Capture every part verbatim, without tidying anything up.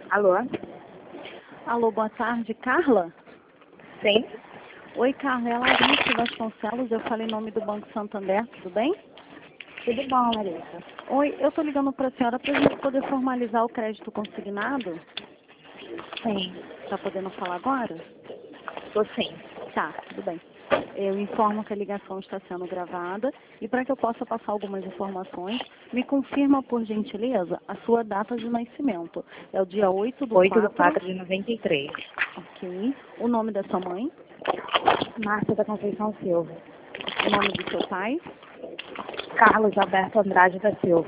Alô? Alô, boa tarde, Carla? Sim? Oi, Carla, é a Larissa Vasconcelos, eu falei em nome do Banco Santander, tudo bem? Tudo bom, Larissa? Oi, eu estou ligando para a senhora para a gente poder formalizar o crédito consignado. Sim. Está podendo falar agora? Tô sim. Tá, tudo bem. Eu informo que a ligação está sendo gravada e para que eu possa passar algumas informações, me confirma, por gentileza, a sua data de nascimento. É o dia oito do oito do quatro. quatro de noventa e três. Ok. O nome da sua mãe, Márcia da Conceição Silva. o nome do seu pai. Carlos Alberto Andrade da Silva.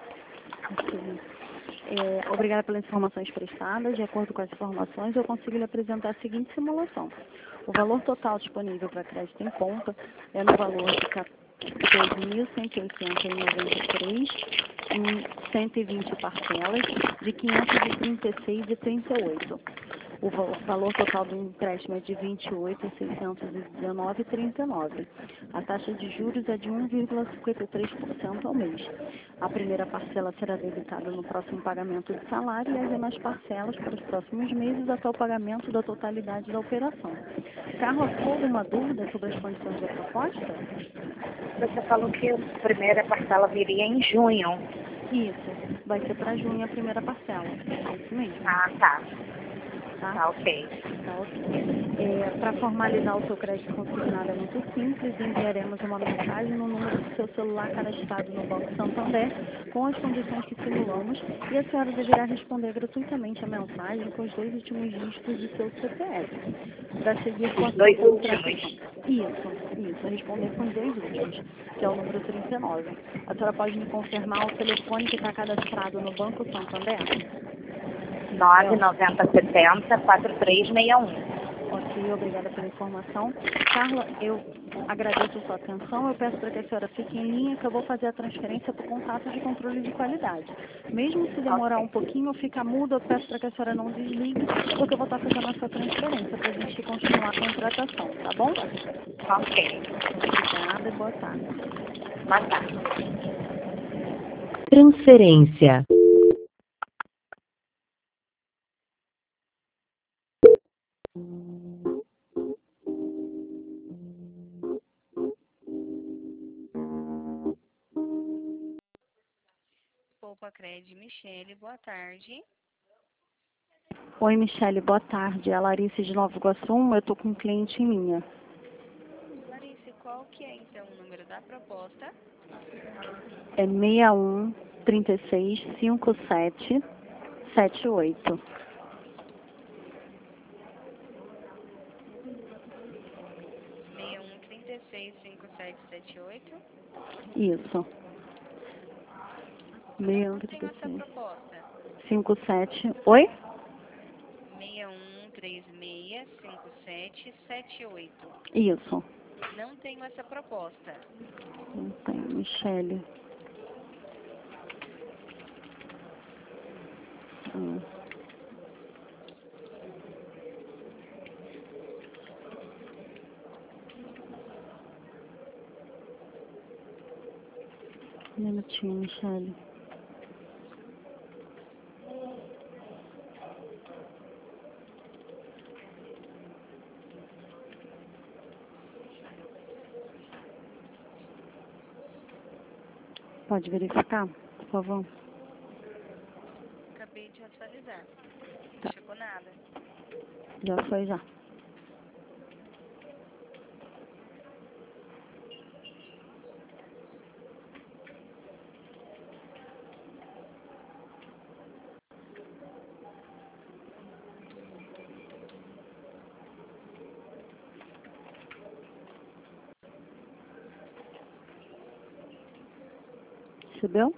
Ok. É, obrigada pelas informações prestadas. De acordo com as informações, eu consigo lhe apresentar a seguinte simulação. O valor total disponível para crédito em conta é no valor de quatorze mil cento e oitenta e noventa e três em cento e vinte parcelas de quinhentos e trinta e seis e trinta e oito. O val- valor total do empréstimo é de vinte e oito mil seiscentos e dezenove e trinta e nove. A taxa de juros é de um vírgula cinquenta e três por cento ao mês. A primeira parcela será debitada no próximo pagamento de salário e as demais parcelas para os próximos meses até o pagamento da totalidade da operação. Carla, ficou alguma dúvida sobre as condições da proposta? Você falou que a primeira parcela viria em junho. Isso, vai ser para junho a primeira parcela. É isso mesmo, Ah, tá. tá? Tá, ok. Tá ok. É, para formalizar o seu crédito consignado é muito simples, enviaremos uma mensagem no número do seu celular cadastrado no Banco Santander com as condições que simulamos e a senhora deverá responder gratuitamente a mensagem com os dois últimos dígitos do seu C P F. Para seguir com a Os sua dois contratação. últimos. Isso, isso, responder com os dois últimos, que é o número trinta e nove. A senhora pode me confirmar o telefone que está cadastrado no Banco Santander? nove nove zero sete zero quatro três seis um. Ok, obrigada pela informação. Carla, eu agradeço a sua atenção. Eu peço para que a senhora fique em linha, que eu vou fazer a transferência para o contato de controle de qualidade. Mesmo se demorar um Ok. pouquinho ou ficar mudo, eu peço para que a senhora não desligue, porque eu vou estar fazendo a sua transferência para a gente continuar a contratação, tá bom? Ok. Obrigada e boa tarde. Boa tarde. Transferência. Poupa Cred, Michele, boa tarde. Oi, Michele, boa tarde. É a Larissa de Nova Iguaçu. Eu estou com um cliente em linha. Larissa, qual que é então o número da proposta? É seis um três seis cinco sete sete oito. seis um três seis cinco sete sete oito. Isso. Eu seis um não tenho três essa seis proposta. cinco sete. Oi? seis um três seis cinco sete sete oito. Isso. Não tenho essa proposta. Não tem, Michele. Hum. Um minutinho, Michele. Pode verificar, por favor? Acabei de atualizar. Não Tá. chegou nada. Já foi, já. Recebeu?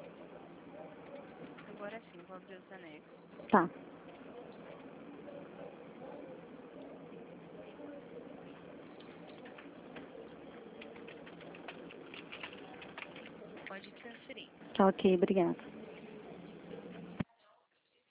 Agora sim, vou abrir os anexos. Tá. Pode transferir. Tá ok, obrigada.